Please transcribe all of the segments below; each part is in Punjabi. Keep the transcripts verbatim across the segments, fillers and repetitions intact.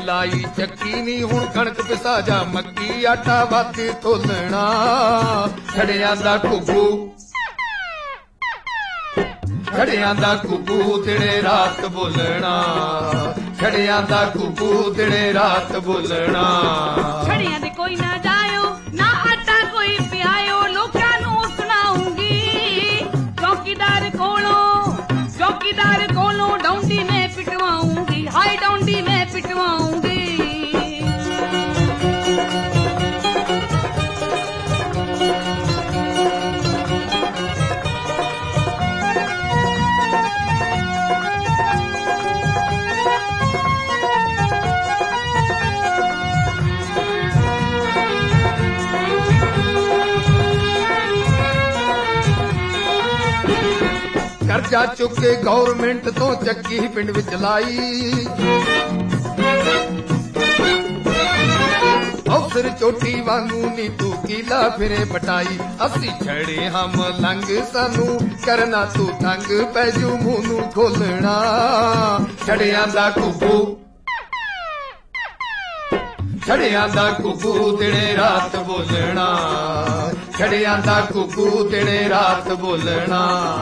ਲਾਈ ਚੱਕੀ ਨੀ ਹੁਣ ਕਣਕ ਪਿਸਾ ਜਾ ਮੱਕੀ ਆਟਾ ਵੱਧ ਤੋਲਣਾ ਛੜਿਆਂ ਦਾ ਘੁੱਗੂ ਛੜਿਆਂ ਦਾ ਘੁੱਗੂ ਦਿਨੇ ਰਾਤ ਬੋਲਣਾ ਛੜਿਆਂ ਦਾ ਘੁੱਗੂ ਦਿਨੇ ਰਾਤ ਬੋਲਣਾ ਛੜਿਆਂ ਦੇ ਕੋਈ ਨਾ ਜਾਇਓ ਨਾ ਆਟਾ ਕੋਈ ਪਿਆਇਓ ਲੋਕਾਂ ਨੂੰ ਸੁਣਾਉਂਗੀ ਚੌਕੀਦਾਰ ਕੋਲੋਂ ਚੌਕੀਦਾਰ ਕੋਲੋਂ ਡੌਂਡੀ ਮੈਂ ਪਿਟਵਾਉਂਗੀ ਹਾਈ ਡੌਂਡੀ ਮੈਂ ਪਿਟਵਾਉਂਗੀ ਕਰਜ਼ਾ ਚੁੱਕ ਕੇ ਗੌਰਮੈਂਟ ਤੋਂ ਚੱਕੀ ਪਿੰਡ ਵਿੱਚ ਲਾਈ ਅਫਸਰ ਚੋਟੀ ਵਾਂਗੂ ਨੀ ਤੂੰ ਕੀਲਾ ਫਿਰੇ ਪਟਾਈ ਅਸੀਂ ਛੜੇ ਹਮ ਲੰਘ ਸਾਨੂੰ ਕਰਨਾ ਤੂੰ ਤੰਗ ਪੈ ਜੂ ਮੂੰਹ ਨੂੰ ਖੋਲਣਾ ਛੜਿਆਂ ਦਾ ਘੁੱਗੂ ਛੜਿਆਂ ਦਾ ਘੁੱਗੂ ਦਿਨੇ ਰਾਤ ਬੋਲਣਾ ਛੜਿਆਂ ਦਾ ਘੁੱਗੂ ਦਿਨੇ ਰਾਤ ਬੋਲਣਾ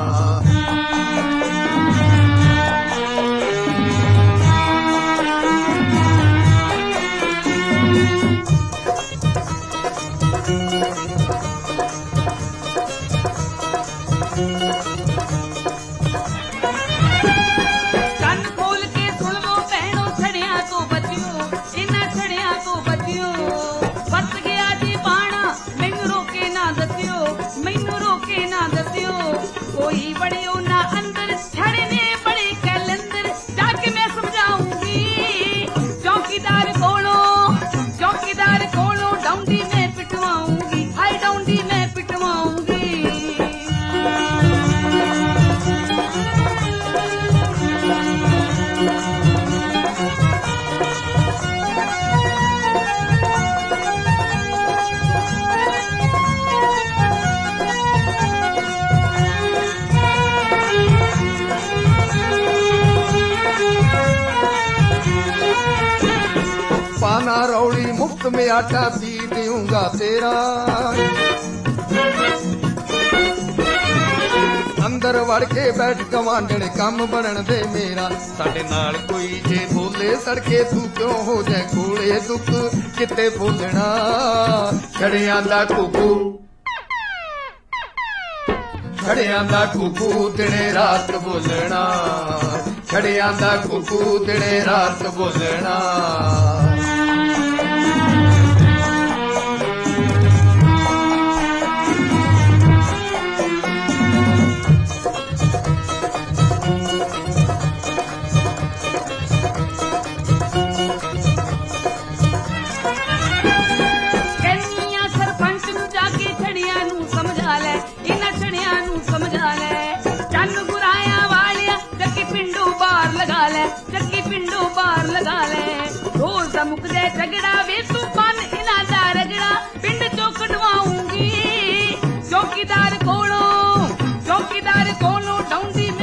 ਕੋਈ ਬੜਿਓ ਨਾ ਅੰਦਰ ਛੜੇ ਨੇ ਬੜੇ ਕੈਲੰਦਰ ਜਾ ਕੇ ਮੈਂ ਸਮਝਾਉਂਗੀ ਚੌਕੀਦਾਰ ਕੋਲੋਂ ਚੌਕੀਦਾਰ ਕੋਲੋਂ ਡੌਂਡੀ ਮੈਂ ਪਿਟਵਾਉਂਗੀ ਹਾਈ ਡੌਂਡੀ ਮੈਂ ਪਿਟਵਾਉਂਗੀ पाना रौड़ी मुफ्त में आटा पी दूंगा तेरा अंदर वड़ के बैठ कमांडण कम बनन दे मेरा साडे नाल कोई जे बोले सड़के तू क्यों हो जाए कोले दुख किते बोलना छड़ियां दा घुग्गू छड़ियां दा घुग्गू दिने रात बोलना छड़ियां दा घुग्गू दिने रात बोलना ਚੱਕੀ ਪਿੰਡੋਂ ਬਾਹਰ ਲਗਾ ਲੈ ਰੋਜ਼ ਦਾ ਮੁੱਕਦਾ ਝਗੜਾ ਵੇ ਤੂੰ ਬੰਨ ਇਹਨਾਂ ਦਾ ਰਗੜਾ ਪਿੰਡ ਚੋਂ ਕਢਵਾਉਂਗੀ ਚੌਕੀਦਾਰ ਕੋਲੋਂ ਚੌਕੀਦਾਰ ਕੋਲੋਂ ਡੌਂਡੀ